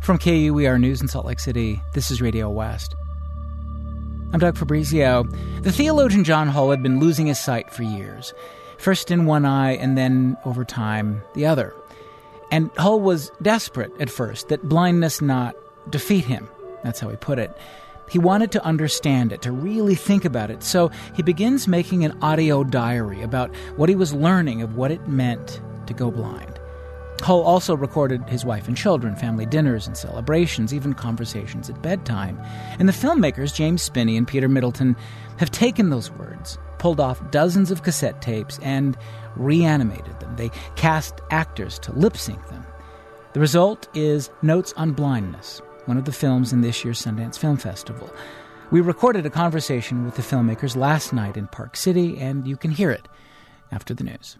From KUER News in Salt Lake City, this is Radio West. I'm Doug Fabrizio. The theologian John Hull had been losing his sight for years, first in one eye and then, over time, the other. And Hull was desperate at first that blindness not defeat him. That's how he put it. He wanted to understand it, to really think about it, so he begins making an audio diary about what he was learning of what it meant to go blind. Hull also recorded his wife and children, family dinners and celebrations, even conversations at bedtime. And the filmmakers, James Spinney and Peter Middleton, have taken those words, pulled off dozens of cassette tapes, and reanimated them. They cast actors to lip-sync them. The result is Notes on Blindness, one of the films in this year's Sundance Film Festival. We recorded a conversation with the filmmakers last night in Park City, and you can hear it after the news.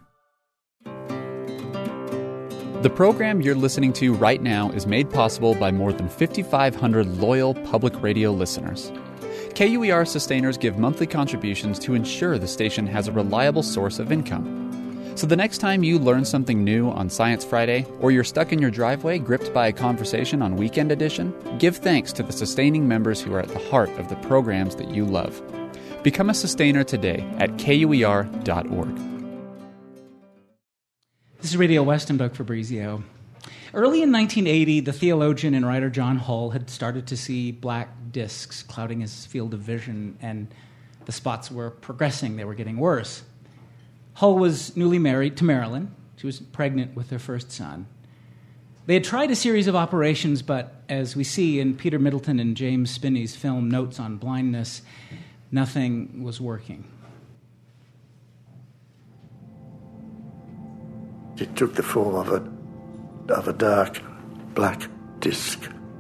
The program you're listening to right now is made possible by more than 5,500 loyal public radio listeners. KUER sustainers give monthly contributions to ensure the station has a reliable source of income. So the next time you learn something new on Science Friday, or you're stuck in your driveway gripped by a conversation on Weekend Edition, give thanks to the sustaining members who are at the heart of the programs that you love. Become a sustainer today at KUER.org. This is Radio West. I'm Doug Fabrizio. Early in 1980, the theologian and writer John Hull had started to see black discs clouding his field of vision, and the spots were progressing. They were getting worse. Hull was newly married to Marilyn. She was pregnant with their first son. They had tried a series of operations, but as we see in Peter Middleton and James Spinney's film Notes on Blindness, nothing was working. It took the form of a dark black disc,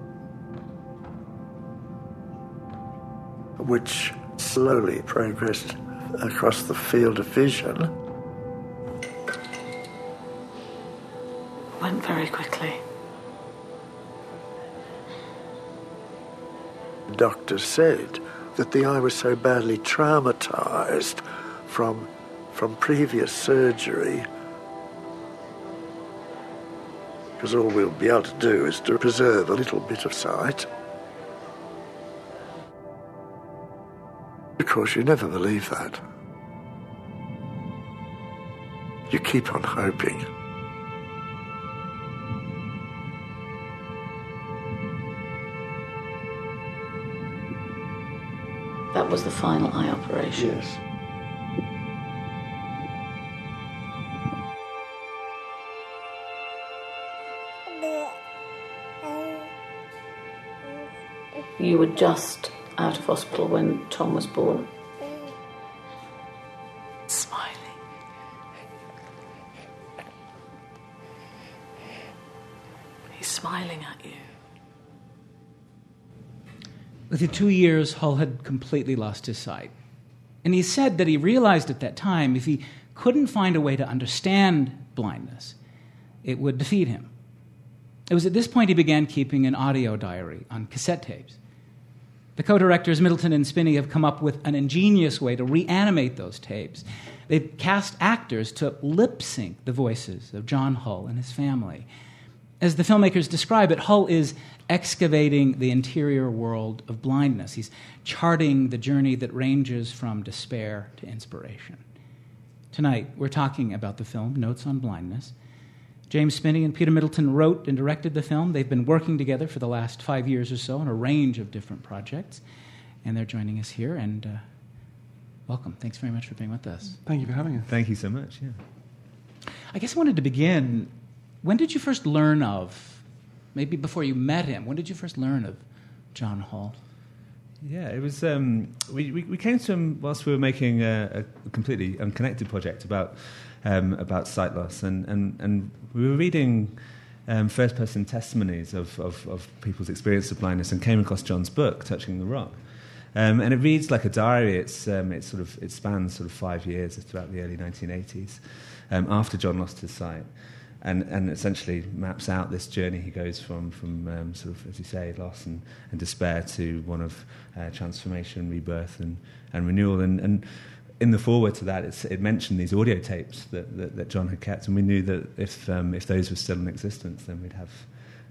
which slowly progressed across the field of vision. Went very quickly. The doctor said that the eye was so badly traumatized from previous surgery, because all we'll be able to do is to preserve a little bit of sight. Of course, you never believe that. You keep on hoping. That was the final eye operation. Yes. You were just out of hospital when Tom was born. Smiling. He's smiling at you. Within 2 years, Hull had completely lost his sight. And he said that he realized at that time if he couldn't find a way to understand blindness, it would defeat him. It was at this point he began keeping an audio diary on cassette tapes. The co-directors Middleton and Spinney have come up with an ingenious way to reanimate those tapes. They've cast actors to lip-sync the voices of John Hull and his family. As the filmmakers describe it, Hull is excavating the interior world of blindness. He's charting the journey that ranges from despair to inspiration. Tonight, we're talking about the film Notes on Blindness. James Spinney and Peter Middleton wrote and directed the film. They've been working together for the last 5 years or so on a range of different projects, and they're joining us here. And welcome. Thanks very much for being with us. Thank you for having us. Thank you so much. Yeah. I guess I wanted to begin. When did you first learn of, maybe before you met him, when did you first learn of John Hull? Yeah, it was. We came to him whilst we were making a completely unconnected project about sight loss, and we were reading first-person testimonies of people's experience of blindness, and came across John's book, Touching the Rock, and it reads like a diary. It spans sort of 5 years. It's throughout the early 1980s, after John lost his sight. And essentially maps out this journey he goes from sort of, as you say, loss and despair to one of transformation, rebirth, and renewal. And in the foreword to that, it mentioned these audio tapes that John had kept, and we knew that if those were still in existence, then we'd have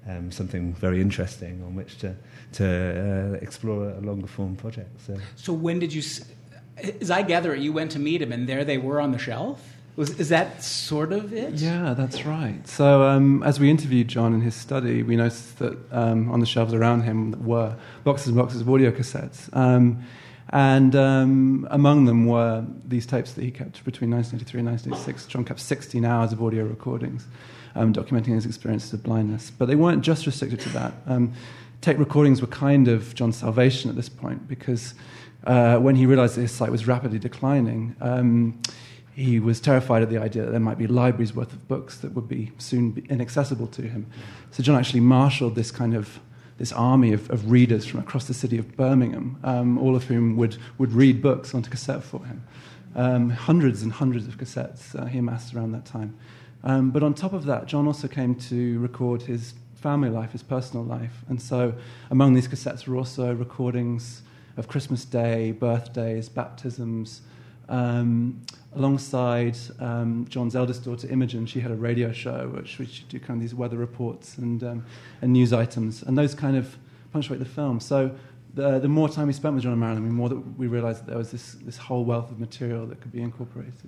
something very interesting on which to explore a longer form project. So when did you? As I gather it, you went to meet him, and there they were on the shelf. Is that sort of it? Yeah, that's right. So as we interviewed John in his study, we noticed that on the shelves around him were boxes and boxes of audio cassettes. And among them were these tapes that he kept between 1983 and 1986. John kept 16 hours of audio recordings documenting his experiences of blindness. But they weren't just restricted to that. Tape recordings were kind of John's salvation at this point, because when he realized that his sight was rapidly declining, he was terrified at the idea that there might be libraries worth of books that would be soon inaccessible to him. So John actually marshaled this army of readers from across the city of Birmingham, all of whom would read books onto cassette for him. Hundreds and hundreds of cassettes he amassed around that time. But on top of that, John also came to record his family life, his personal life. And so among these cassettes were also recordings of Christmas Day, birthdays, baptisms. Alongside John's eldest daughter, Imogen, she had a radio show which would do kind of these weather reports and news items, and those kind of punctuate the film. So the more time we spent with John and Marilyn, the more that we realised that there was this whole wealth of material that could be incorporated.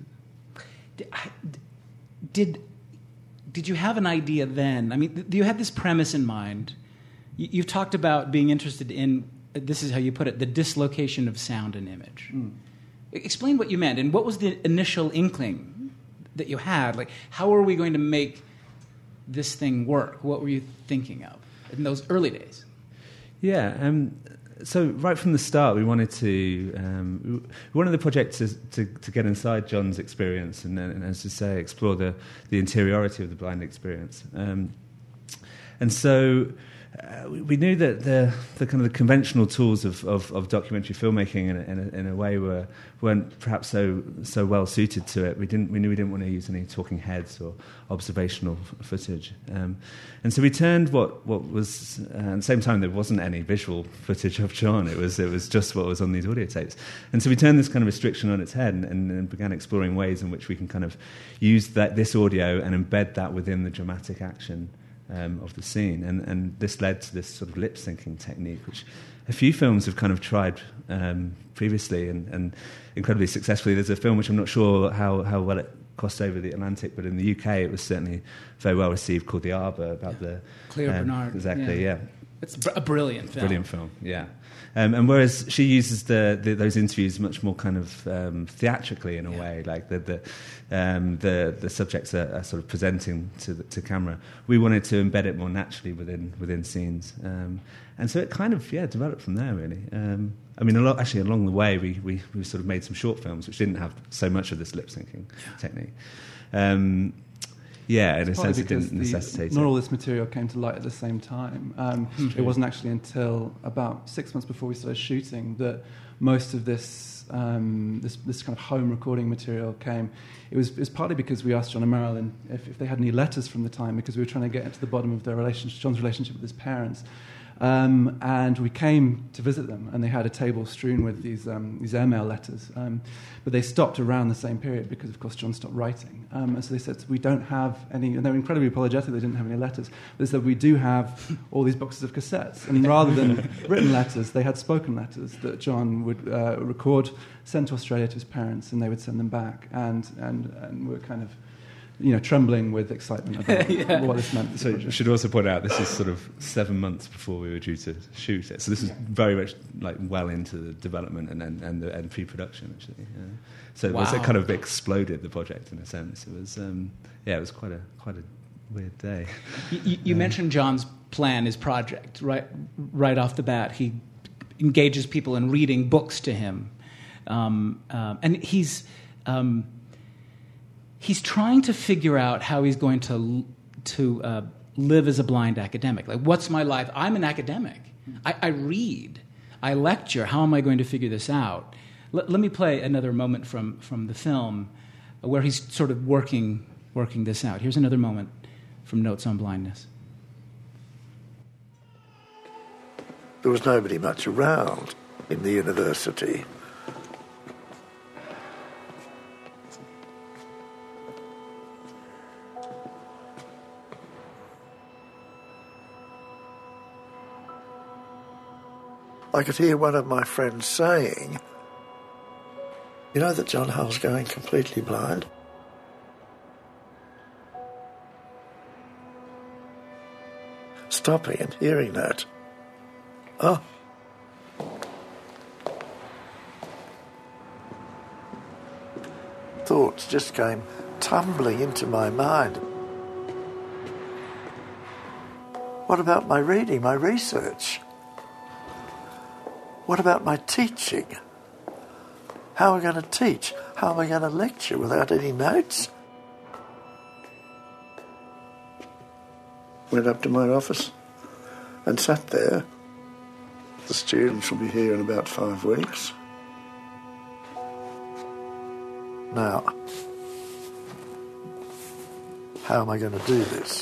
Did you have an idea then? I mean, you had this premise in mind. You've talked about being interested in, this is how you put it, the dislocation of sound and image. Explain what you meant, and what was the initial inkling that you had? Like, how are we going to make this thing work? What were you thinking of in those early days? Yeah, so right from the start, we wanted to we wanted the project to get inside John's experience and as to say, explore the interiority of the blind experience. And so we knew that the kind of the conventional tools of documentary filmmaking in a way weren't perhaps so well suited to it. We knew we didn't want to use any talking heads or observational footage, and so we turned what was at the same time there wasn't any visual footage of John. It was just what was on these audio tapes, and so we turned this kind of restriction on its head and began exploring ways in which we can kind of use this audio and embed that within the dramatic action of the scene, and this led to this sort of lip syncing technique, which a few films have kind of tried previously and incredibly successfully. There's a film which I'm not sure how well it crossed over the Atlantic, but in the UK it was certainly very well received, called The Arbor, about the Cleo Bernard. Exactly, yeah. It's a brilliant film. Brilliant film, yeah. And whereas she uses those interviews much more kind of theatrically in a way, like the subjects are sort of presenting to camera. We wanted to embed it more naturally within scenes, and so it kind of developed from there really. I mean, along the way we sort of made some short films which didn't have so much of this lip syncing technique. Yeah, in a sense, it didn't necessitate not all this material came to light at the same time. It wasn't actually until about 6 months before we started shooting that most of this this kind of home recording material came. It was partly because we asked John and Marilyn if they had any letters from the time, because we were trying to get to the bottom of their relationship, John's relationship with his parents. And we came to visit them, and they had a table strewn with these airmail letters. But they stopped around the same period because, of course, John stopped writing. And so they said, we don't have any, and they were incredibly apologetic they didn't have any letters. But they said, we do have all these boxes of cassettes. And rather than written letters, they had spoken letters that John would record, send to Australia to his parents, and they would send them back. And we're kind of trembling with excitement about what this meant. So I should also point out, this is sort of 7 months before we were due to shoot it. So this is very much like well into the development and pre-production, actually. So wow. It kind of exploded the project in a sense. It was it was quite a weird day. You mentioned John's plan, his project, right off the bat. He engages people in reading books to him, and he's trying to figure out how he's going to live as a blind academic. Like, what's my life? I'm an academic. I read. I lecture. How am I going to figure this out? Let me play another moment from the film where he's sort of working this out. Here's another moment from Notes on Blindness. There was nobody much around in the university. I could hear one of my friends saying, "You know that John Hull's going completely blind?" Stopping and hearing that. Oh. Thoughts just came tumbling into my mind. What about my reading, my research? What about my teaching? How am I going to teach? How am I going to lecture without any notes? Went up to my office and sat there. The students will be here in about 5 weeks. Now, how am I going to do this?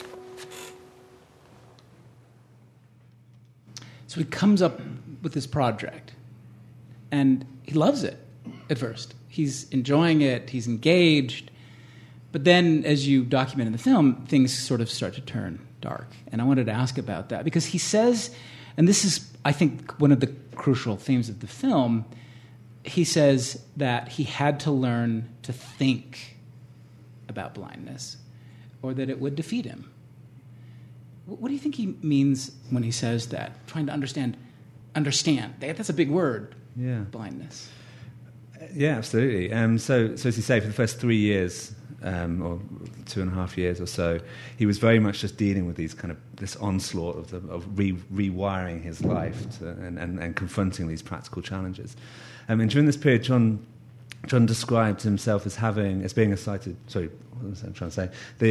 So he comes up with this project, and he loves it at first. He's enjoying it, he's engaged, but then, as you document in the film, things sort of start to turn dark. And I wanted to ask about that, because he says, and this is, I think, one of the crucial themes of the film, he says that he had to learn to think about blindness, or that it would defeat him. What do you think he means when he says that? Trying to understand. That's a big word. Yeah. Blindness. Yeah, absolutely. So as you say, for the first 3 years, or 2.5 years or so, he was very much just dealing with this onslaught of rewiring his life and confronting these practical challenges. And during this period, John described himself as being a sighted. Sorry, what was I trying to say?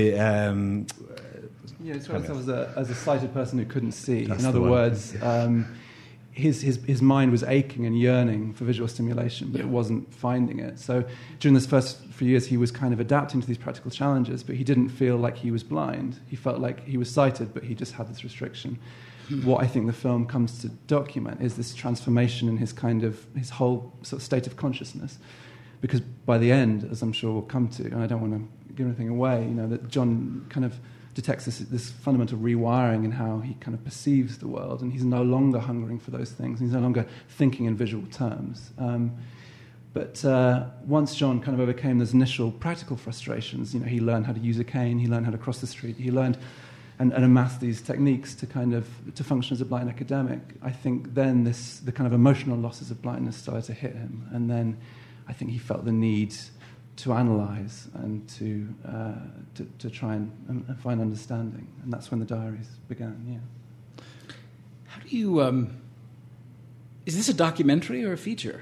He described himself as a sighted person who couldn't see. That's in other words, his mind was aching and yearning for visual stimulation, but it wasn't finding it. So during this first few years, he was kind of adapting to these practical challenges, but he didn't feel like he was blind. He felt like he was sighted, but he just had this restriction. What I think the film comes to document is this transformation in his whole sort of state of consciousness. Because by the end, as I'm sure we'll come to, and I don't want to give anything away, that John kind of detects this fundamental rewiring in how he kind of perceives the world, and he's no longer hungering for those things. He's no longer thinking in visual terms. But once John kind of overcame those initial practical frustrations, he learned how to use a cane, he learned how to cross the street, he learned and amassed these techniques to function as a blind academic. I think then the kind of emotional losses of blindness started to hit him, and then I think he felt the need to analyse and to try and find understanding, and that's when the diaries began. Yeah. How do you? Is this a documentary or a feature?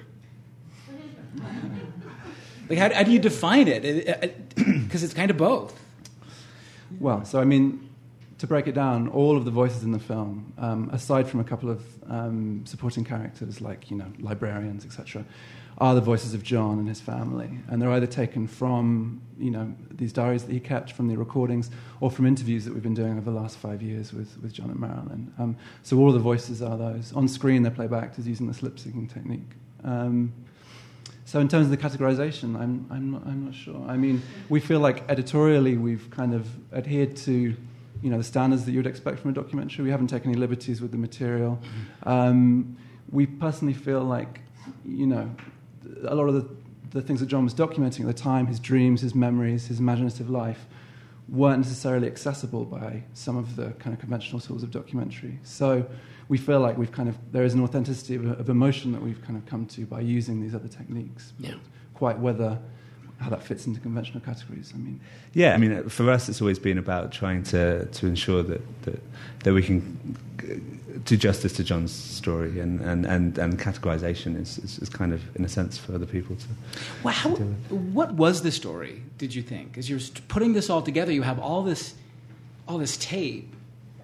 Like, how do you define it? Because it's kind of both. Well, so I mean, to break it down, all of the voices in the film, aside from a couple of supporting characters like librarians, etc., are the voices of John and his family, and they're either taken from these diaries that he kept, from the recordings, or from interviews that we've been doing over the last 5 years with John and Marilyn. So all of the voices are those. On screen, they're playbacked as using this lip syncing technique. So in terms of the categorization, I'm not sure. I mean, we feel like editorially we've kind of adhered to the standards that you would expect from a documentary. We haven't taken any liberties with the material. We personally feel like a lot of the things that John was documenting at the time, his dreams, his memories, his imaginative life, weren't necessarily accessible by some of the kind of conventional tools of documentary. So we feel like there is an authenticity of emotion that we've kind of come to by using these other techniques. Yeah. Quite how that fits into conventional categories. I mean, for us, it's always been about trying to ensure that we can do justice to John's story, and categorization is kind of, in a sense, for other people to. Well, what was the story, did you think? As you're putting this all together, you have all this tape.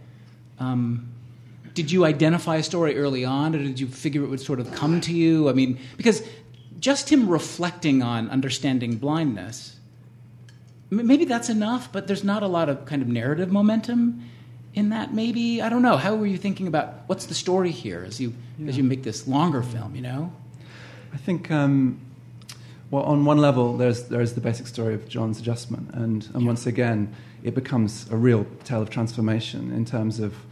Did you identify a story early on, or did you figure it would sort of come to you? I mean, because just him reflecting on understanding blindness, maybe that's enough, but there's not a lot of kind of narrative momentum in that, maybe? I don't know. How were you thinking about what's the story here as you make this longer film, I think, on one level, there's the basic story of John's adjustment, and once again, it becomes a real tale of transformation in terms of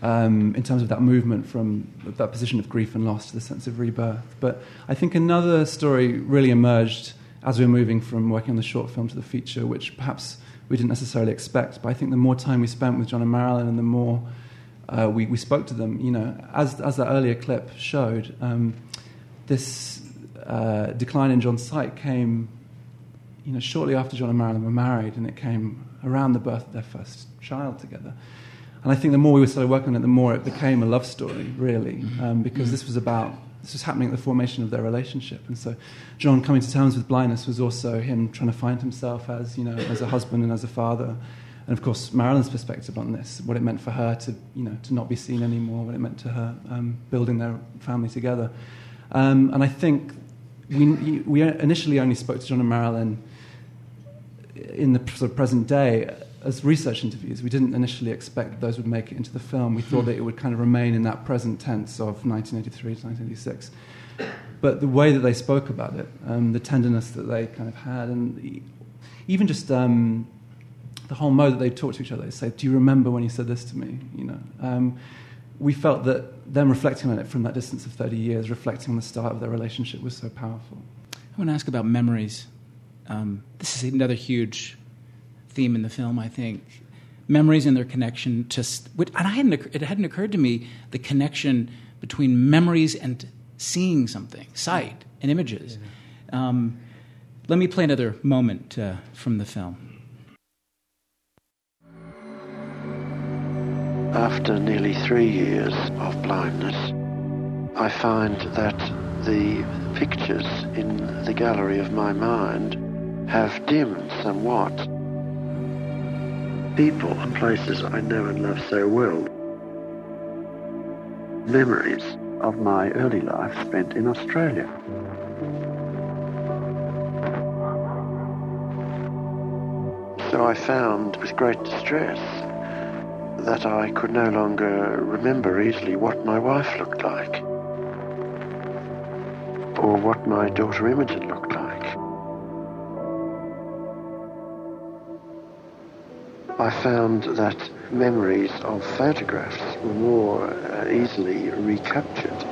in terms of that movement from that position of grief and loss to the sense of rebirth. But I think another story really emerged as we were moving from working on the short film to the feature, which perhaps we didn't necessarily expect. But I think the more time we spent with John and Marilyn and the more we spoke to them, as that earlier clip showed, this decline in John's sight came, shortly after John and Marilyn were married, and it came around the birth of their first child together. And I think the more we started working on it, the more it became a love story, really, because this was happening at the formation of their relationship. And so John coming to terms with blindness was also him trying to find himself as a husband and as a father. And of course, Marilyn's perspective on this, what it meant for her to not be seen anymore, what it meant to her building their family together. And I think we initially only spoke to John and Marilyn in the sort of present day as research interviews. We didn't initially expect that those would make it into the film. We thought that it would kind of remain in that present tense of 1983 to 1986. But the way that they spoke about it, the tenderness that they kind of had, and even just the whole mode that they talked to each other, they say, "Do you remember when you said this to me?" We felt that them reflecting on it from that distance of 30 years, reflecting on the start of their relationship, was so powerful. I want to ask about memories. This is another huge theme in the film, I think. Memories and their connection to... And it hadn't occurred to me, the connection between memories and seeing something, sight and images. Yeah. Let me play another moment from the film. After nearly 3 years of blindness, I find that the pictures in the gallery of my mind have dimmed somewhat. People and places I know and love so well. Memories of my early life spent in Australia. So I found with great distress that I could no longer remember easily what my wife looked like or what my daughter Imogen looked like. I found that memories of photographs were more easily recaptured.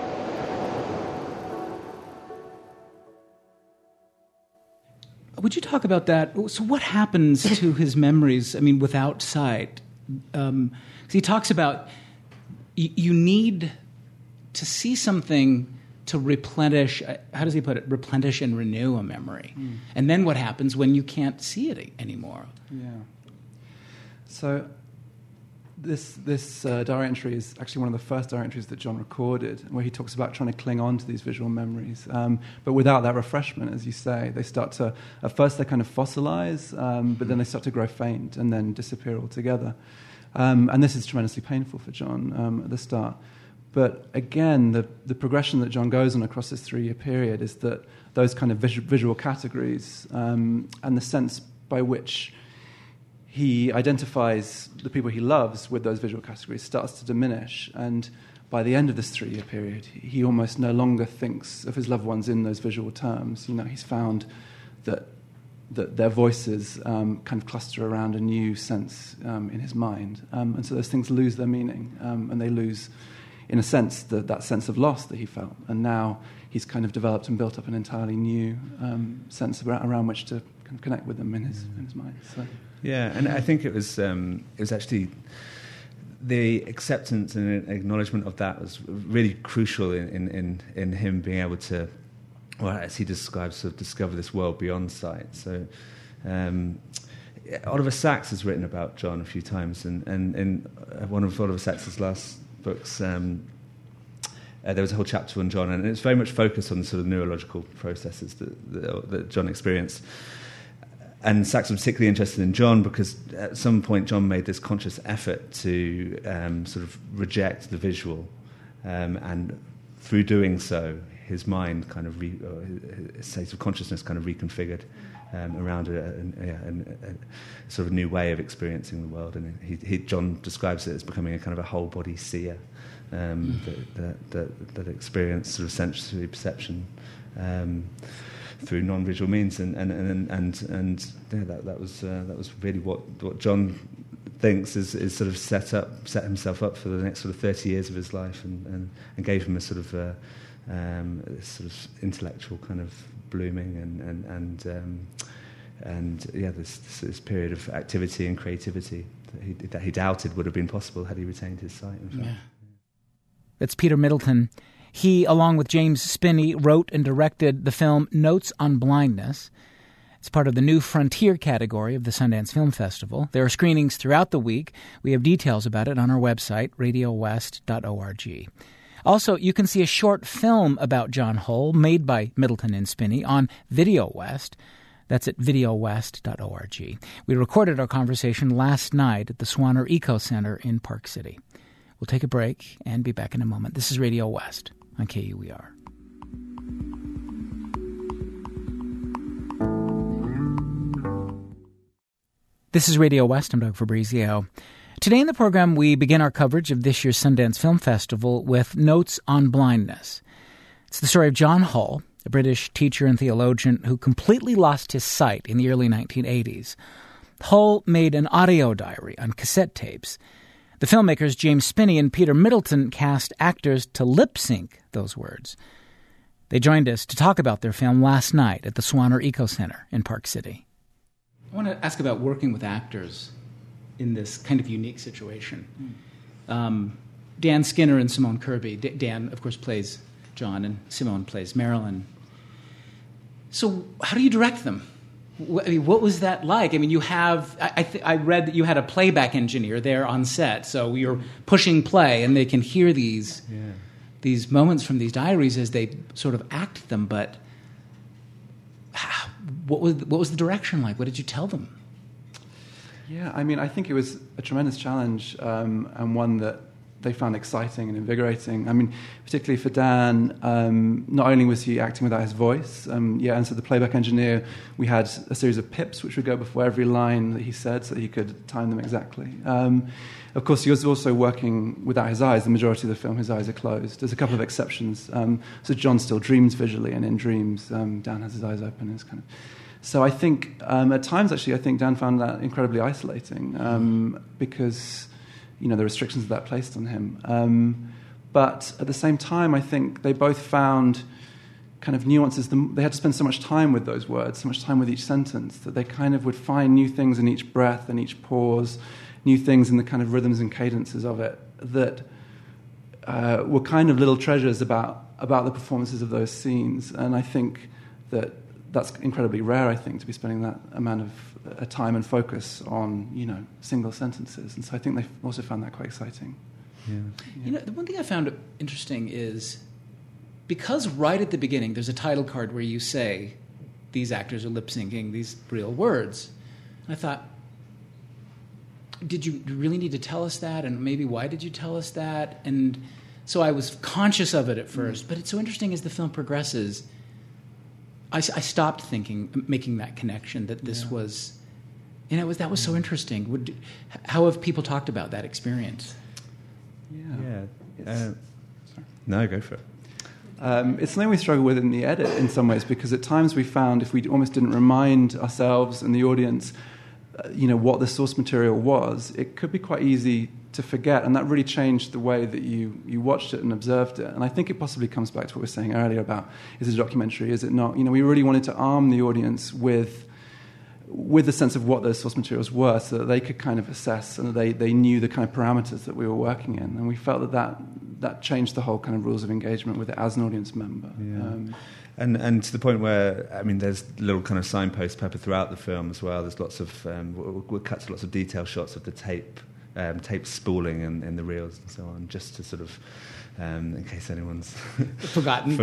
Would you talk about that? So what happens to his memories, without sight? He talks about you need to see something to replenish, how does he put it, replenish and renew a memory. And then what happens when you can't see it anymore? Yeah. So this diary entry is actually one of the first diary entries that John recorded, where he talks about trying to cling on to these visual memories. But without that refreshment, as you say, they start to, at first they kind of fossilize, but then they start to grow faint and then disappear altogether. And this is tremendously painful for John at the start. But again, the progression that John goes on across this 3-year period is that those kind of visual categories and the sense by which he identifies the people he loves with those visual categories starts to diminish. And by the end of this 3-year period, he almost no longer thinks of his loved ones in those visual terms. He's found that their voices kind of cluster around a new sense in his mind. And so those things lose their meaning, and they lose, in a sense, that sense of loss that he felt. And now he's kind of developed and built up an entirely new sense around which to kind of connect with them in his mind. So. Yeah, and I think it was actually the acceptance and acknowledgement of that was really crucial in him being able to, well, as he describes, sort of discover this world beyond sight. So Oliver Sacks has written about John a few times, and in one of Oliver Sacks's last books, there was a whole chapter on John, and it's very much focused on the sort of neurological processes that John experienced. And Sacks was particularly interested in John because at some point John made this conscious effort to sort of reject the visual, and through doing so, his mind kind of his state of consciousness kind of reconfigured around a sort of new way of experiencing the world. And John describes it as becoming a kind of a whole body seer that experienced sort of sensory perception through non-visual means, and that was really what John thinks is sort of set himself up for the next sort of 30 years of his life, and gave him a sort of intellectual kind of blooming and this period of activity and creativity that he doubted would have been possible had he retained his sight. In fact. Yeah. That's Peter Middleton. He, along with James Spinney, wrote and directed the film Notes on Blindness. It's part of the New Frontier category of the Sundance Film Festival. There are screenings throughout the week. We have details about it on our website, radiowest.org. Also, you can see a short film about John Hull made by Middleton and Spinney on Video West. That's at videowest.org. We recorded our conversation last night at the Swanner Eco Center in Park City. We'll take a break and be back in a moment. This is Radio West on KUER. This is Radio West. I'm Doug Fabrizio. Today in the program, we begin our coverage of this year's Sundance Film Festival with Notes on Blindness. It's the story of John Hull, a British teacher and theologian who completely lost his sight in the early 1980s. Hull made an audio diary on cassette tapes. The filmmakers James Spinney and Peter Middleton cast actors to lip-sync those words. They joined us to talk about their film last night at the Swanner Eco Center in Park City. I want to ask about working with actors in this kind of unique situation. Dan Skinner and Simone Kirby. Dan, of course, plays John, and Simone plays Marilyn. So how do you direct them? What was that like? I mean, you have... I read that you had a playback engineer there on set, so you're pushing play, and they can hear these moments from these diaries as they sort of act them, but... What was the direction like? What did you tell them? Yeah, I mean, I think it was a tremendous challenge and one that they found exciting and invigorating. I mean, particularly for Dan, not only was he acting without his voice, and so the playback engineer, we had a series of pips which would go before every line that he said so that he could time them exactly. Of course, he was also working without his eyes. The majority of the film, his eyes are closed. There's a couple of exceptions. So John still dreams visually, and in dreams, Dan has his eyes open. It's kind of... So I think, at times, actually, I think Dan found that incredibly isolating because, the restrictions that placed on him. But at the same time, I think they both found kind of nuances. They had to spend so much time with those words, so much time with each sentence, that they kind of would find new things in each breath and each pause, new things in the kind of rhythms and cadences of it that were kind of little treasures about the performances of those scenes. And I think that's incredibly rare, I think, to be spending that amount of time and focus on, single sentences. And so I think they also found that quite exciting. Yeah. The one thing I found interesting is because right at the beginning there's a title card where you say these actors are lip-syncing these real words. I thought, did you really need to tell us that? And maybe why did you tell us that? And so I was conscious of it at first. But it's so interesting as the film progresses, I stopped making that connection that this was, that was so interesting. How have people talked about that experience? No, go for it. It's something we struggle with in the edit in some ways, because at times we found if we almost didn't remind ourselves and the audience, what the source material was, it could be quite easy to forget, and that really changed the way that you watched it and observed it. And I think it possibly comes back to what we were saying earlier about, is it a documentary, is it not? We really wanted to arm the audience with the sense of what those source materials were, so that they could kind of assess and that they knew the kind of parameters that we were working in. And we felt that changed the whole kind of rules of engagement with it as an audience member. Yeah. And to the point where, there's little kind of signposts peppered throughout the film as well. There's lots of, we'll cut to lots of detail shots of the tape spooling and the reels and so on, just to sort of, in case anyone's forgotten.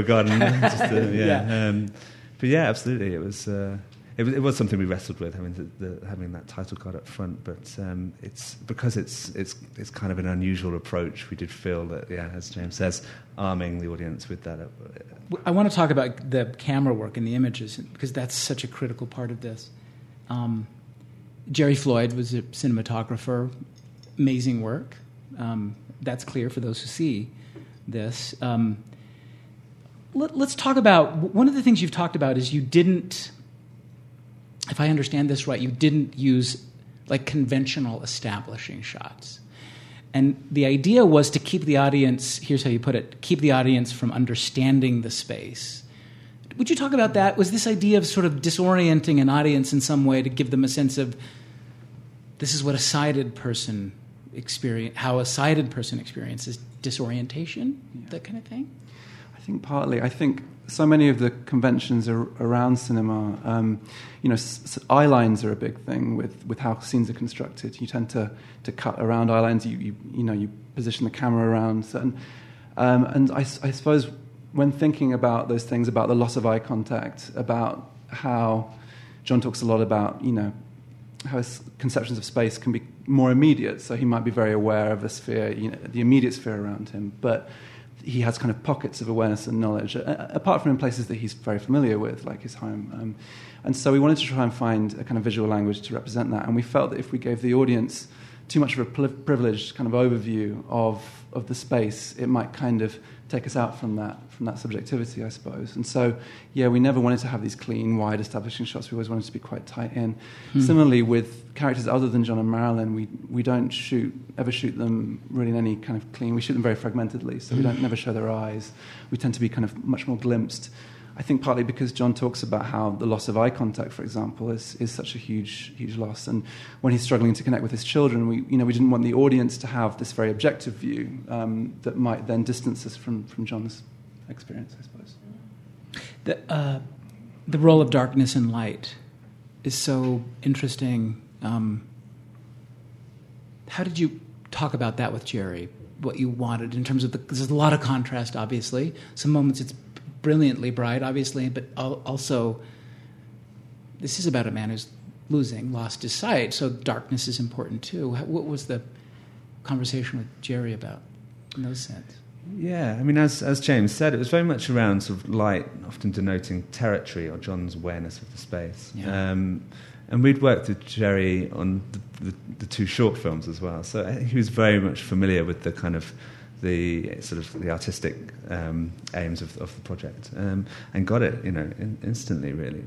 But yeah, absolutely, it was something we wrestled with, having that title card up front. But it's because it's kind of an unusual approach. We did feel that, as James says, arming the audience with that. I want to talk about the camera work and the images, because that's such a critical part of this. Jerry Floyd was a cinematographer. Amazing work. That's clear for those who see this. Let's talk about, one of the things you've talked about is you didn't, if I understand this right, you didn't use like conventional establishing shots. And the idea was to keep the audience, here's how you put it, keep the audience from understanding the space. Would you talk about that? Was this idea of sort of disorienting an audience in some way to give them a sense of this is what a sighted person how a sighted person experiences disorientation, that kind of thing? I think partly. I think so many of the conventions around cinema, eye lines are a big thing with how scenes are constructed. You tend to cut around eye lines. You position the camera around certain. And I suppose when thinking about those things, about the loss of eye contact, about how John talks a lot about, how his conceptions of space can be more immediate. So he might be very aware of a sphere, the immediate sphere around him, but he has kind of pockets of awareness and knowledge, apart from in places that he's very familiar with, like his home. And so we wanted to try and find a kind of visual language to represent that. And we felt that if we gave the audience too much of a privileged kind of overview of the space, it might kind of take us out from that subjectivity, I suppose. And so, we never wanted to have these clean, wide establishing shots. We always wanted to be quite tight in. Similarly, with characters other than John and Marilyn, we don't ever shoot them really in any kind of clean. We shoot them very fragmentedly, so we don't never show their eyes. We tend to be kind of much more glimpsed. I think partly because John talks about how the loss of eye contact, for example, is such a huge loss. And when he's struggling to connect with his children, we didn't want the audience to have this very objective view that might then distance us from John's experience, I suppose. The role of darkness and light is so interesting. How did you talk about that with Jerry? What you wanted in terms of there's a lot of contrast, obviously. Some moments it's brilliantly bright, obviously, but also this is about a man who's lost his sight, so darkness is important too. What was the conversation with Jerry about in those sense? Yeah, I mean, as James said, it was very much around sort of light, often denoting territory or John's awareness of the space. Yeah. And we'd worked with Jerry on the two short films as well, so I think he was very much familiar with the kind of the artistic aims of the project, and got it, instantly, really.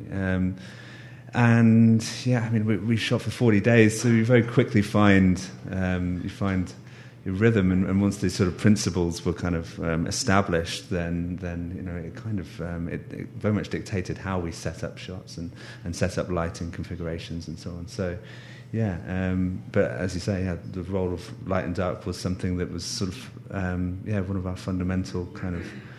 And yeah, I mean, we shot for 40 days, so you very quickly find your rhythm, and once these sort of principles were kind of established, then it kind of it very much dictated how we set up shots and set up lighting configurations and so on. So. Yeah, but as you say, the role of light and dark was something that was sort of, one of our fundamental kind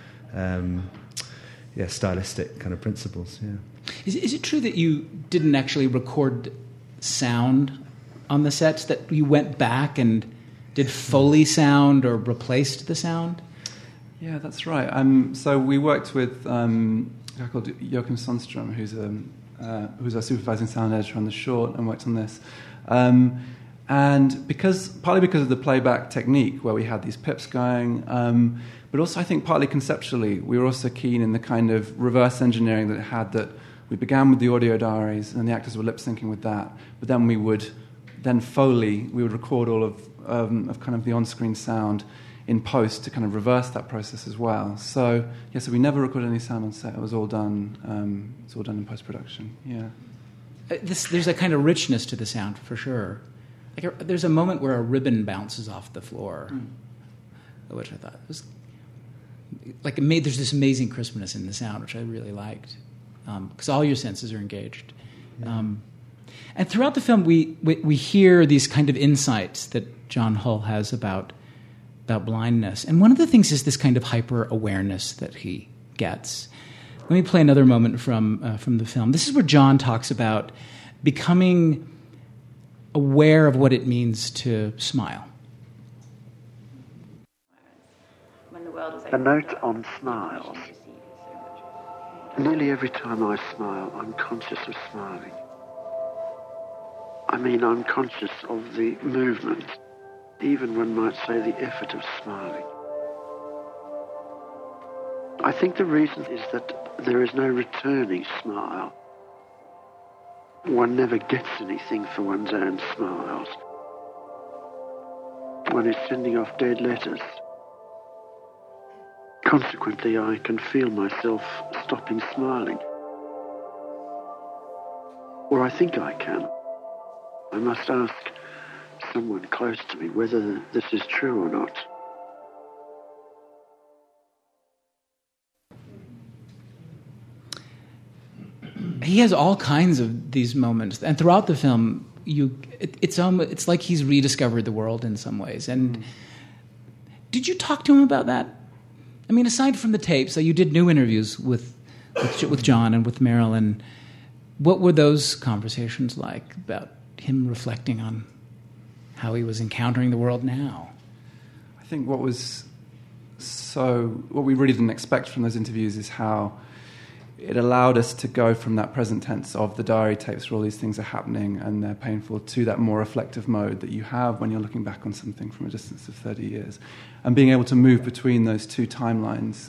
of, stylistic kind of principles. Yeah. Is it true that you didn't actually record sound on the sets? That you went back and did Foley sound or replaced the sound? Yeah, that's right. So we worked with a guy called Joachim Sundström, who's our supervising sound editor on the short, and worked on this. And partly because of the playback technique, where we had these pips going, but also I think partly conceptually, we were also keen in the kind of reverse engineering that it had, that we began with the audio diaries and the actors were lip syncing with that, but then we would record all of kind of the on-screen sound in post to kind of reverse that process as well. So we never recorded any sound on set. It was all done. It's all done in post-production. Yeah. There's a kind of richness to the sound for sure. There's a moment where a ribbon bounces off the floor, which I thought was there's this amazing crispness in the sound, which I really liked, because all your senses are engaged. Yeah. And throughout the film, we hear these kind of insights that John Hull has about blindness. And one of the things is this kind of hyper-awareness that he gets. Let me play another moment from the film. This is where John talks about becoming aware of what it means to smile. A note on smiles. Nearly every time I smile, I'm conscious of smiling. I mean, I'm conscious of the movement, even one might say the effort of smiling. I think the reason is that there is no returning smile. One never gets anything for one's own smiles. One is sending off dead letters. Consequently, I can feel myself stopping smiling. Or I think I can. I must ask someone close to me whether this is true or not. He has all kinds of these moments, and throughout the film, it's like he's rediscovered the world in some ways. And did you talk to him about that? I mean, aside from the tapes, you did new interviews with John and with Marilyn. What were those conversations like about him reflecting on how he was encountering the world now? I think what we really didn't expect from those interviews is how it allowed us to go from that present tense of the diary tapes where all these things are happening and they're painful to that more reflective mode that you have when you're looking back on something from a distance of 30 years. And being able to move between those two timelines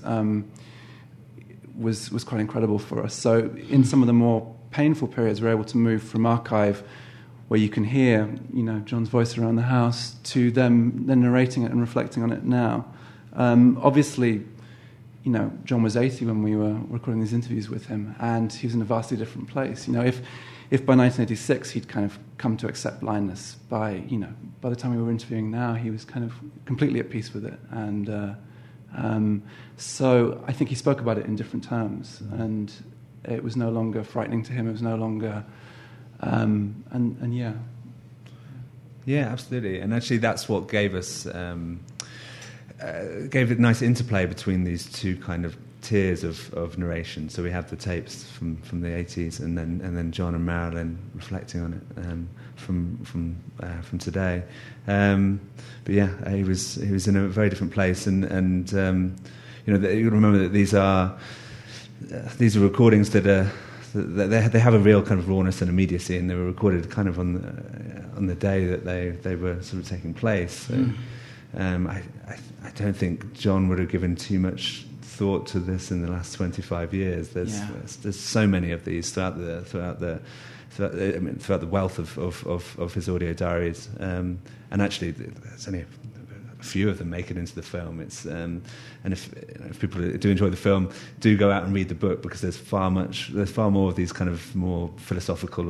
was quite incredible for us. So in some of the more painful periods, we're able to move from archive where you can hear, John's voice around the house to them then narrating it and reflecting on it now. Obviously, John was 80 when we were recording these interviews with him, and he was in a vastly different place. If by 1986 he'd kind of come to accept blindness, by the time we were interviewing now, he was kind of completely at peace with it. And so I think he spoke about it in different terms, and it was no longer frightening to him. It was no longer, yeah. Yeah, absolutely. And actually that's what gave us... gave it a nice interplay between these two kind of tiers of narration. So we have the tapes from the 80s, and then John and Marilyn reflecting on it from today. But yeah, he was in a very different place, and you remember that these are recordings that they have a real kind of rawness and immediacy, and they were recorded kind of on the day that they were sort of taking place. So, I don't think John would have given too much thought to this in the last 25 years. There's so many of these throughout the wealth of his audio diaries, and actually there's only a few of them make it into the film. It's and if people do enjoy the film, do go out and read the book, because there's far more of these kind of more philosophical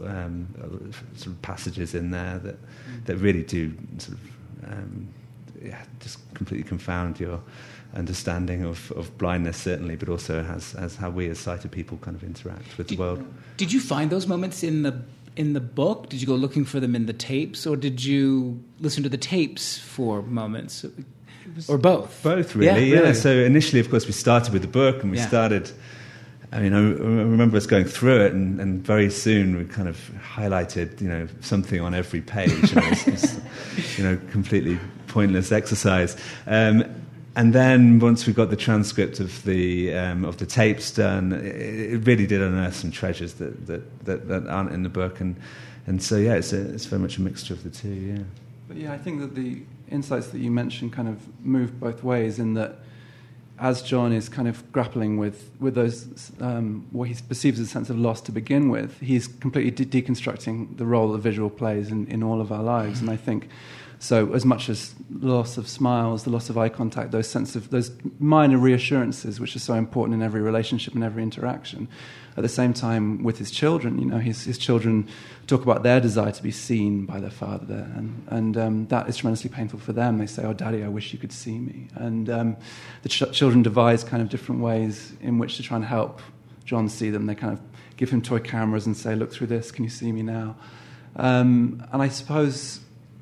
sort of passages in there that really do sort of just completely confound your understanding of blindness, certainly, but also as how we as sighted people kind of interact with the world. Did you find those moments in the book? Did you go looking for them in the tapes, or did you listen to the tapes for moments, or both? Both, really. Yeah. So initially, of course, we started with the book, and we started. I mean, I remember us going through it, and very soon we kind of highlighted, something on every page. It was completely pointless exercise. And then once we got the transcript of the tapes done, it really did unearth some treasures that aren't in the book, and so it's very much a mixture of the two. Yeah. But I think that the insights that you mentioned kind of move both ways, in that as John is kind of grappling with those what he perceives as a sense of loss to begin with, he's completely deconstructing the role that visual plays in all of our lives. And I think so, as much as the loss of smiles, the loss of eye contact, those minor reassurances which are so important in every relationship and every interaction. At the same time, with his children, his children talk about their desire to be seen by their father, and that is tremendously painful for them. They say, "Oh, Daddy, I wish you could see me." And the children devise kind of different ways in which to try and help John see them. They kind of give him toy cameras and say, "Look through this. Can you see me now?" And I suppose,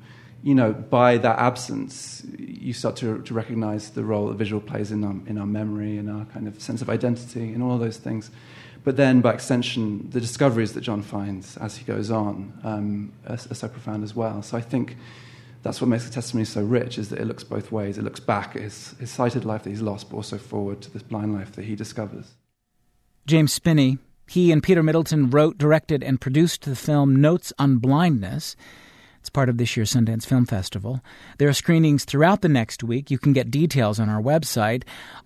by that absence, you start to recognise the role that visual plays in our memory, in our kind of sense of identity, and all of those things. But then, by extension, the discoveries that John finds as he goes on are so profound as well. So I think that's what makes the testimony so rich, is that it looks both ways. It looks back at his sighted life that he's lost, but also forward to this blind life that he discovers. James Spinney, he and Peter Middleton wrote, directed, and produced the film Notes on Blindness. It's part of this year's Sundance Film Festival. There are screenings throughout the next week. You can get details on our website,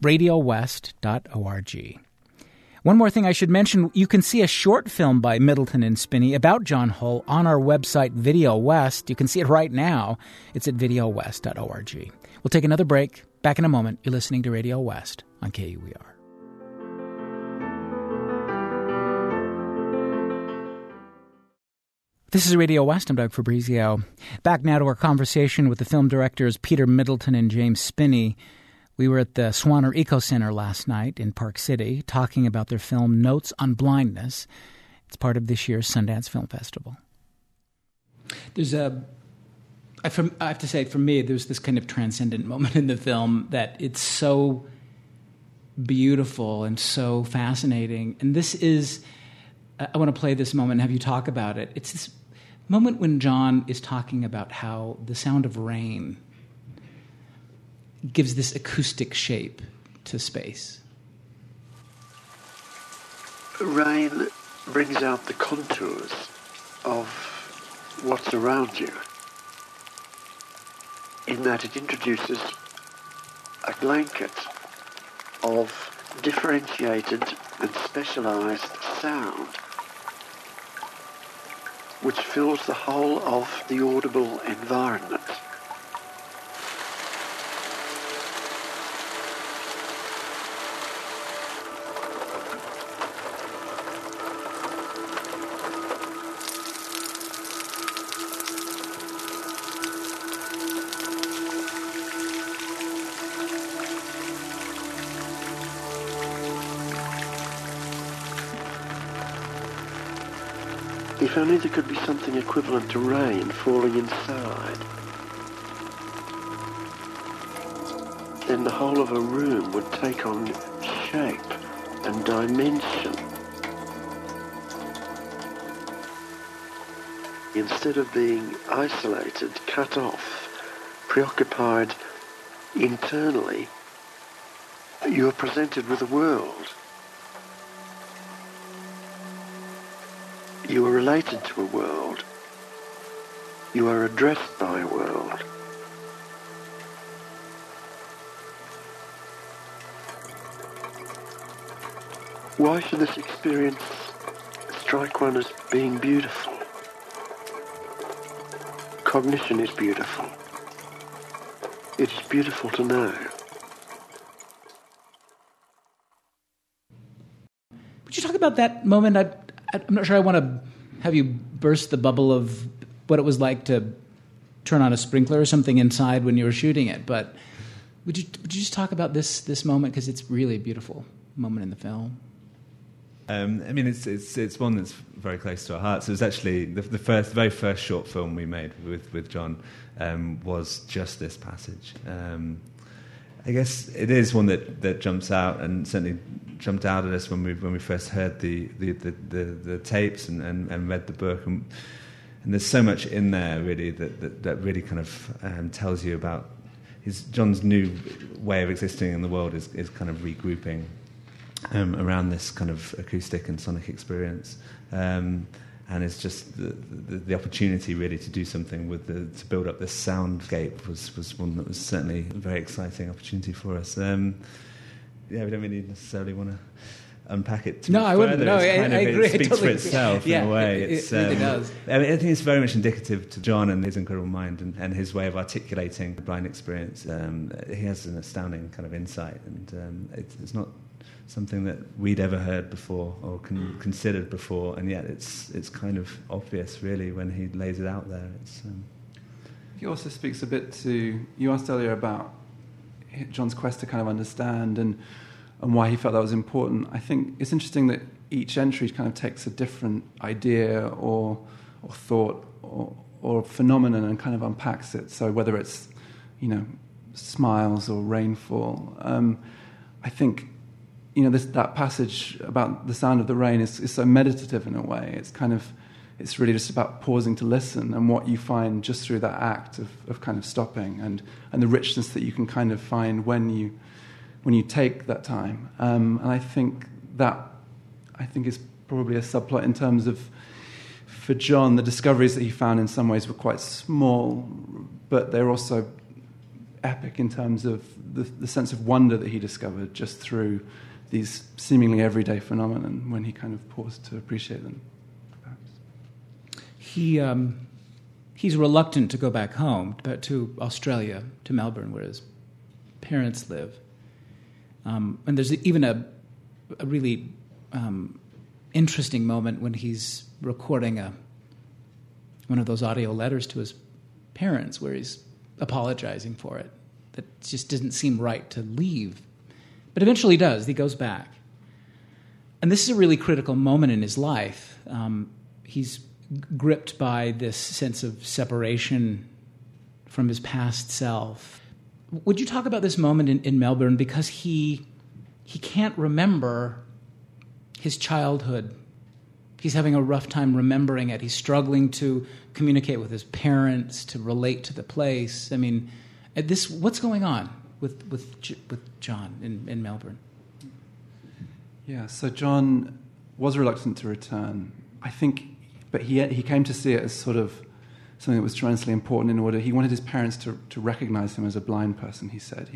radiowest.org. One more thing I should mention, you can see a short film by Middleton and Spinney about John Hull on our website, Video West. You can see it right now. It's at videowest.org. We'll take another break. Back in a moment. You're listening to Radio West on KUER. This is Radio West. I'm Doug Fabrizio. Back now to our conversation with the film directors Peter Middleton and James Spinney. We were at the Swanner Eco Center last night in Park City talking about their film Notes on Blindness. It's part of this year's Sundance Film Festival. I have to say, for me, there's this kind of transcendent moment in the film that it's so beautiful and so fascinating. And this is, I want to play this moment and have you talk about it. It's this moment when John is talking about how the sound of rain gives this acoustic shape to space. Rain brings out the contours of what's around you, in that it introduces a blanket of differentiated and specialized sound which fills the whole of the audible environment. If only there could be something equivalent to rain falling inside, then the whole of a room would take on shape and dimension. Instead of being isolated, cut off, preoccupied internally, you are presented with a world. You are related to a world. You are addressed by a world. Why should this experience strike one as being beautiful? Cognition is beautiful. It is beautiful to know. Would you talk about that moment? I'm not sure I want to have you burst the bubble of what it was like to turn on a sprinkler or something inside when you were shooting it, but would you just talk about this moment, because it's really a beautiful moment in the film? I mean, it's one that's very close to our hearts. It was actually the very first short film we made with John was just this passage. I guess it is one that jumps out, and certainly jumped out at us when we first heard the tapes and read the book, and there's so much in there really that really kind of tells you about John's new way of existing in the world is kind of regrouping around this kind of acoustic and sonic experience, and it's just the opportunity really to do something to build up this soundscape was one that was certainly a very exciting opportunity for us. Yeah, we don't really necessarily want to unpack it too much further. Wouldn't. No, I agree. It speaks for itself in a way. It really does. I mean, I think it's very much indicative to John and his incredible mind and his way of articulating the blind experience. He has an astounding kind of insight, and it's not something that we'd ever heard before or considered before, and yet it's kind of obvious, really, when he lays it out there. He also speaks a bit to, you asked earlier about John's quest to kind of understand and why he felt that was important. I think it's interesting that each entry kind of takes a different idea or thought or phenomenon and kind of unpacks it. So whether it's, smiles or rainfall, I think, that passage about the sound of the rain is so meditative in a way. It's really just about pausing to listen, and what you find just through that act of kind of stopping and the richness that you can kind of find when you take that time. And I think is probably a subplot in terms of, for John, the discoveries that he found in some ways were quite small, but they're also epic in terms of the sense of wonder that he discovered just through these seemingly everyday phenomena when he kind of paused to appreciate them. He's reluctant to go back home, but to Australia, to Melbourne, where his parents live. And there's even a really interesting moment when he's recording one of those audio letters to his parents where he's apologizing for it. That just didn't seem right to leave. But eventually he does. He goes back. And this is a really critical moment in his life. He's gripped by this sense of separation from his past self. Would you talk about this moment in Melbourne? Because he can't remember his childhood. He's having a rough time remembering it. He's struggling to communicate with his parents, to relate to the place. I mean, what's going on with John in Melbourne? Yeah, so John was reluctant to return, I think, but he came to see it as sort of something that was tremendously important in order. He wanted his parents to recognize him as a blind person, he said.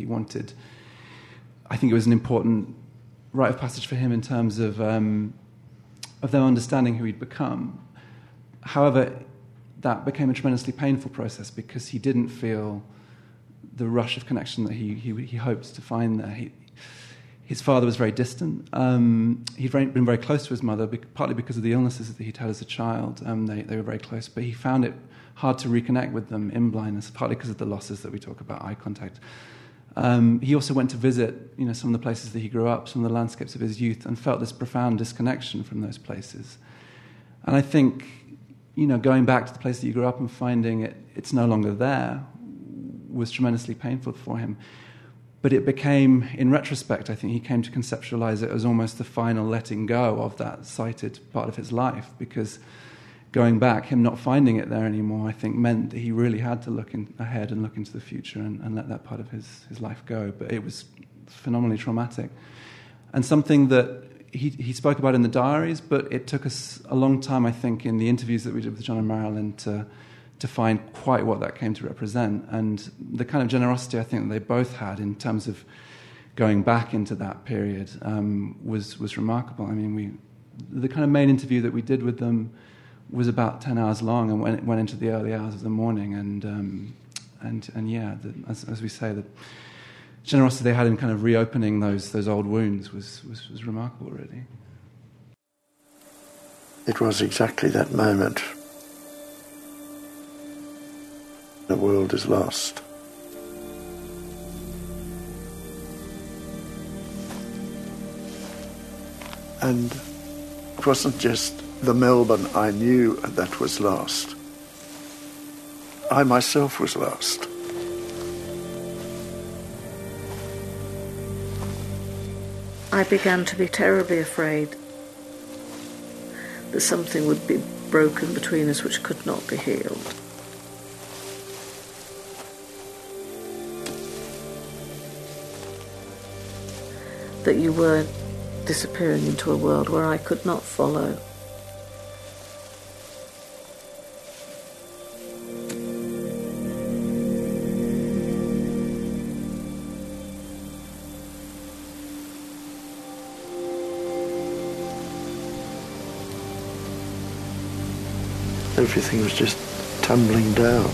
I think it was an important rite of passage for him in terms of them understanding who he'd become. However, that became a tremendously painful process because he didn't feel the rush of connection that he hoped to find there. His father was very distant. He'd been very close to his mother, partly because of the illnesses that he'd had as a child. They were very close, but he found it hard to reconnect with them in blindness, partly because of the losses that we talk about, eye contact. He also went to visit, some of the places that he grew up, some of the landscapes of his youth, and felt this profound disconnection from those places. And I think, going back to the place that you grew up and finding it's no longer there was tremendously painful for him. But it became, in retrospect, I think he came to conceptualize it as almost the final letting go of that sighted part of his life, because going back, him not finding it there anymore, I think meant that he really had to look ahead and look into the future and let that part of his life go. But it was phenomenally traumatic. And something that he spoke about in the diaries, but it took us a long time, I think, in the interviews that we did with John and Marilyn to find quite what that came to represent. And the kind of generosity I think that they both had in terms of going back into that period was remarkable. I mean, the kind of main interview that we did with them was about 10 hours long and went into the early hours of the morning. As we say, the generosity they had in kind of reopening those old wounds was remarkable, really. It was exactly that moment. The world is lost. And it wasn't just the Melbourne I knew that was lost. I myself was lost. I began to be terribly afraid that something would be broken between us which could not be healed. That you were disappearing into a world where I could not follow. Everything was just tumbling down.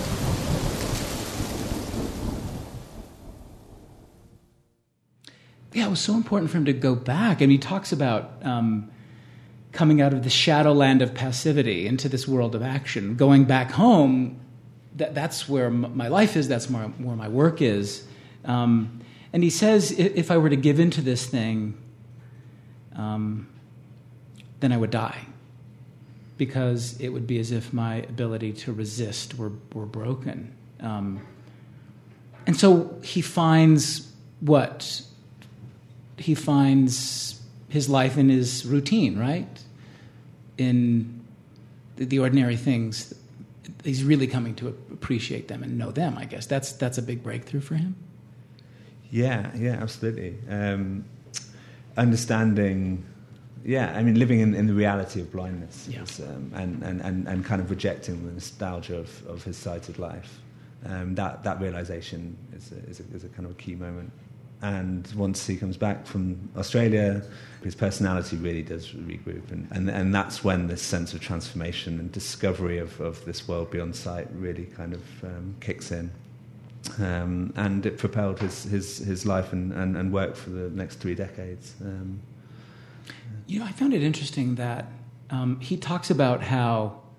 Yeah, it was so important for him to go back. And he talks about coming out of the shadowland of passivity into this world of action, going back home. That's where my life is. That's where my work is. And he says, if I were to give into this thing, then I would die, because it would be as if my ability to resist were broken. And so he finds what? He finds his life in his routine, right? In the ordinary things. He's really coming to appreciate them and know them, I guess. That's a big breakthrough for him. Yeah, absolutely. Understanding, living in the reality of blindness, and kind of rejecting the nostalgia of his sighted life. That realization is a kind of a key moment. And once he comes back from Australia, his personality really does regroup. And that's when this sense of transformation and discovery of this world beyond sight really kind of kicks in. And it propelled his life and work for the next 3 decades. I found it interesting that he talks about how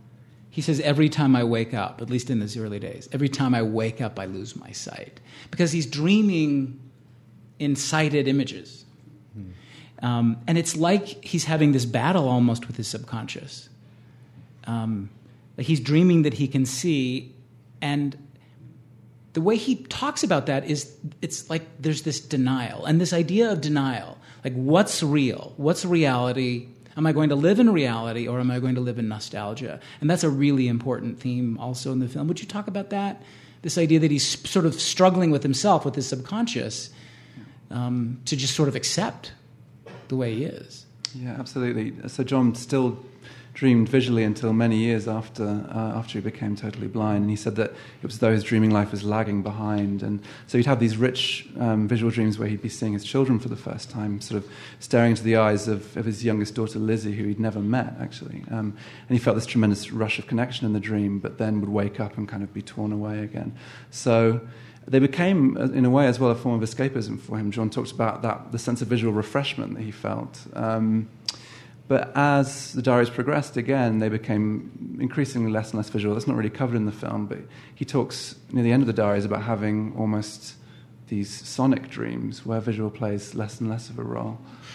He says, every time I wake up, at least in his early days, every time I wake up, I lose my sight. Because he's dreaming in sighted images. And it's like he's having this battle almost with his subconscious. Like he's dreaming that he can see, and the way he talks about that is, it's like there's this denial, and this idea of denial, like what's real? What's reality? Am I going to live in reality, or am I going to live in nostalgia? And that's a really important theme also in the film. Would you talk about that? This idea that he's sort of struggling with himself, with his subconscious, to just sort of accept the way he is. Yeah, absolutely. So John still dreamed visually until many years after he became totally blind, and he said that it was as though his dreaming life was lagging behind, and so he'd have these rich visual dreams where he'd be seeing his children for the first time, sort of staring into the eyes of his youngest daughter Lizzie, who he'd never met actually, and he felt this tremendous rush of connection in the dream, but then would wake up and kind of be torn away again. So they became, in a way, as well, a form of escapism for him. John talked about the sense of visual refreshment that he felt. But as the diaries progressed, again, they became increasingly less and less visual. That's not really covered in the film, but he talks near the end of the diaries about having almost these sonic dreams where visual plays less and less of a role.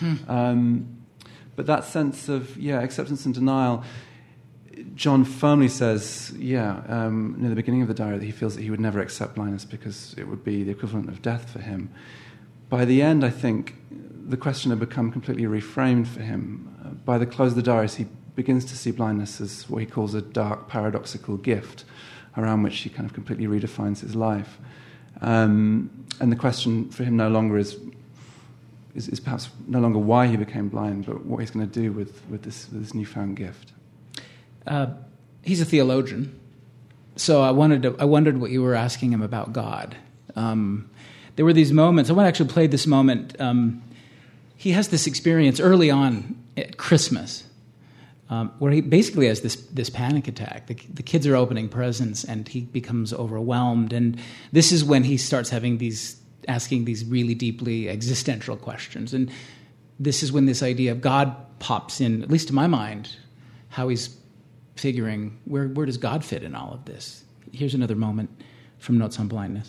But that sense of, acceptance and denial, John firmly says, near the beginning of the diary, that he feels that he would never accept blindness because it would be the equivalent of death for him. By the end, I think, the question had become completely reframed for him. By the close of the diaries, he begins to see blindness as what he calls a dark, paradoxical gift, around which he kind of completely redefines his life. And the question for him no longer is perhaps no longer why he became blind, but what he's going to do with this newfound gift. He's a theologian, so I wondered what you were asking him about God. There were these moments. I want to actually play this moment. He has this experience early on at Christmas, where he basically has this panic attack. The kids are opening presents, and he becomes overwhelmed. And this is when he starts asking these really deeply existential questions. And this is when this idea of God pops in, at least to my mind, how he's figuring, where does God fit in all of this? Here's another moment from Notes on Blindness.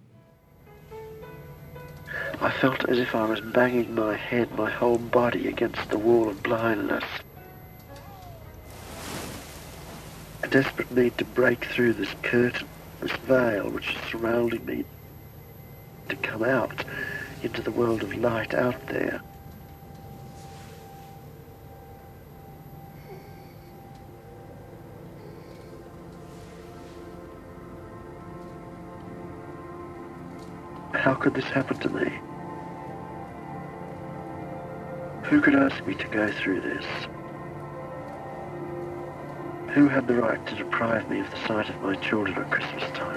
I felt as if I was banging my head, my whole body against the wall of blindness. A desperate need to break through this curtain, this veil which is surrounding me, to come out into the world of light out there. How could this happen to me? Who could ask me to go through this? Who had the right to deprive me of the sight of my children at Christmas time?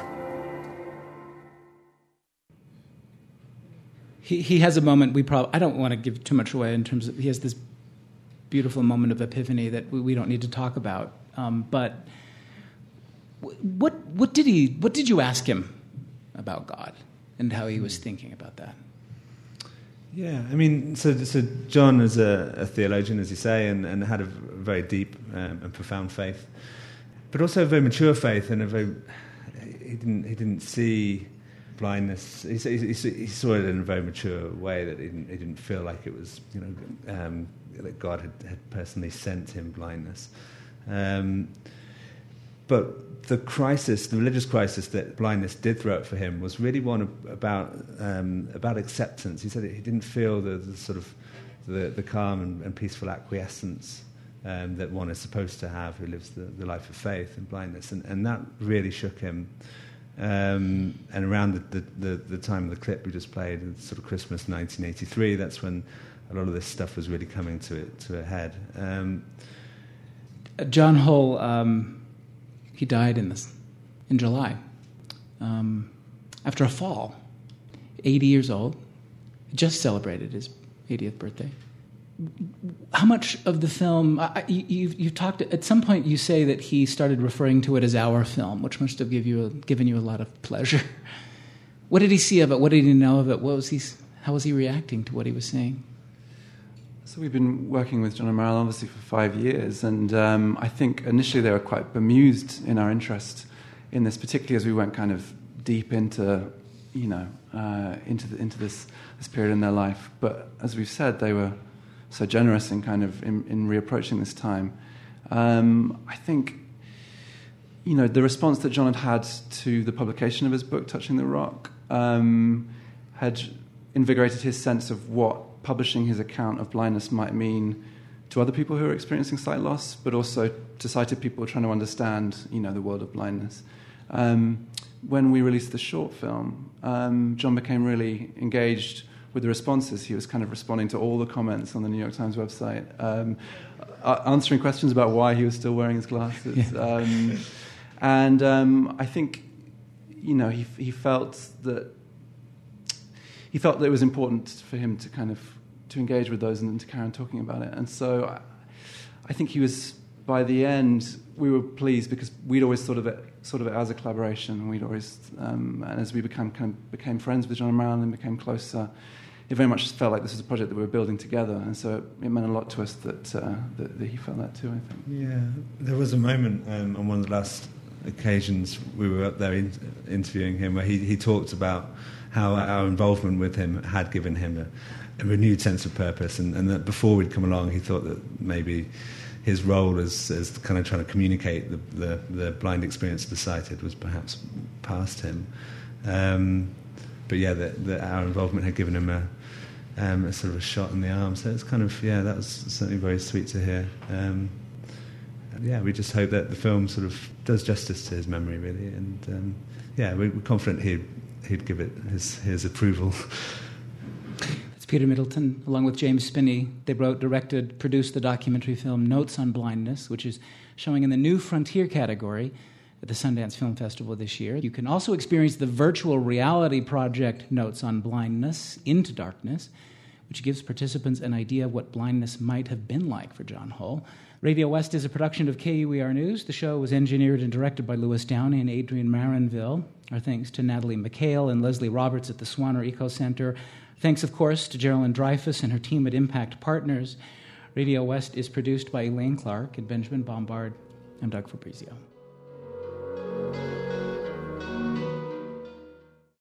He has a moment, I don't want to give too much away in terms of, he has this beautiful moment of epiphany that we don't need to talk about. But what did you ask him about God and how he was thinking about that? Yeah, I mean, so John is a theologian, as you say, and had a very deep and profound faith, but also a very mature faith, and he didn't see blindness. He saw it in a very mature way, that he didn't feel like it was, that God had personally sent him blindness. But the religious crisis that blindness did throw up for him was really one about acceptance. He said he didn't feel the sort of the calm and peaceful acquiescence that one is supposed to have who lives the life of faith in blindness, and that really shook him. And around the time of the clip we just played, sort of Christmas 1983, that's when a lot of this stuff was really coming to a head. John Hull. He died in July after a fall. 80 years old. Just celebrated his 80th birthday. How much of the film? You've talked at some point. You say that he started referring to it as our film, which must have given you a lot of pleasure. What did he see of it? What did he know of it? How was he reacting to what he was saying? So we've been working with John and Marilyn obviously for 5 years, and I think initially they were quite bemused in our interest in this, particularly as we went kind of deep into, into this period in their life. But as we've said, they were so generous in kind of in reapproaching this time. I think, the response that John had to the publication of his book, Touching the Rock, had invigorated his sense of what publishing his account of blindness might mean to other people who are experiencing sight loss, but also to sighted people trying to understand, the world of blindness. When we released the short film, John became really engaged with the responses. He was kind of responding to all the comments on the New York Times website, answering questions about why he was still wearing his glasses. Yeah. I think, he felt that it was important for him to kind of to engage with those and to carry on talking about it. And so I think he was, by the end, we were pleased because we'd always thought of it as a collaboration. We'd always, and as we became friends with John and Marilyn and became closer, it very much felt like this was a project that we were building together. And so it meant a lot to us that he felt that too, I think. Yeah, there was a moment on one of the last occasions we were up there interviewing him where he talked about how our involvement with him had given him a renewed sense of purpose, and that before we'd come along he thought that maybe his role as kind of trying to communicate the blind experience of the sighted was perhaps past him. But yeah, our involvement had given him a sort of a shot in the arm. So it's kind of, that was certainly very sweet to hear. We just hope that the film sort of does justice to his memory, really. And we're confident he'd give it his approval. That's Peter Middleton, along with James Spinney. They wrote, directed, produced the documentary film Notes on Blindness, which is showing in the New Frontier category at the Sundance Film Festival this year. You can also experience the virtual reality project Notes on Blindness, Into Darkness, which gives participants an idea of what blindness might have been like for John Hull. Radio West is a production of KUER News. The show was engineered and directed by Louis Downey and Adrian Marinville. Our thanks to Natalie McHale and Leslie Roberts at the Swanner Eco Center. Thanks, of course, to Geraldine Dreyfus and her team at Impact Partners. Radio West is produced by Elaine Clark and Benjamin Bombard. I'm Doug Fabrizio.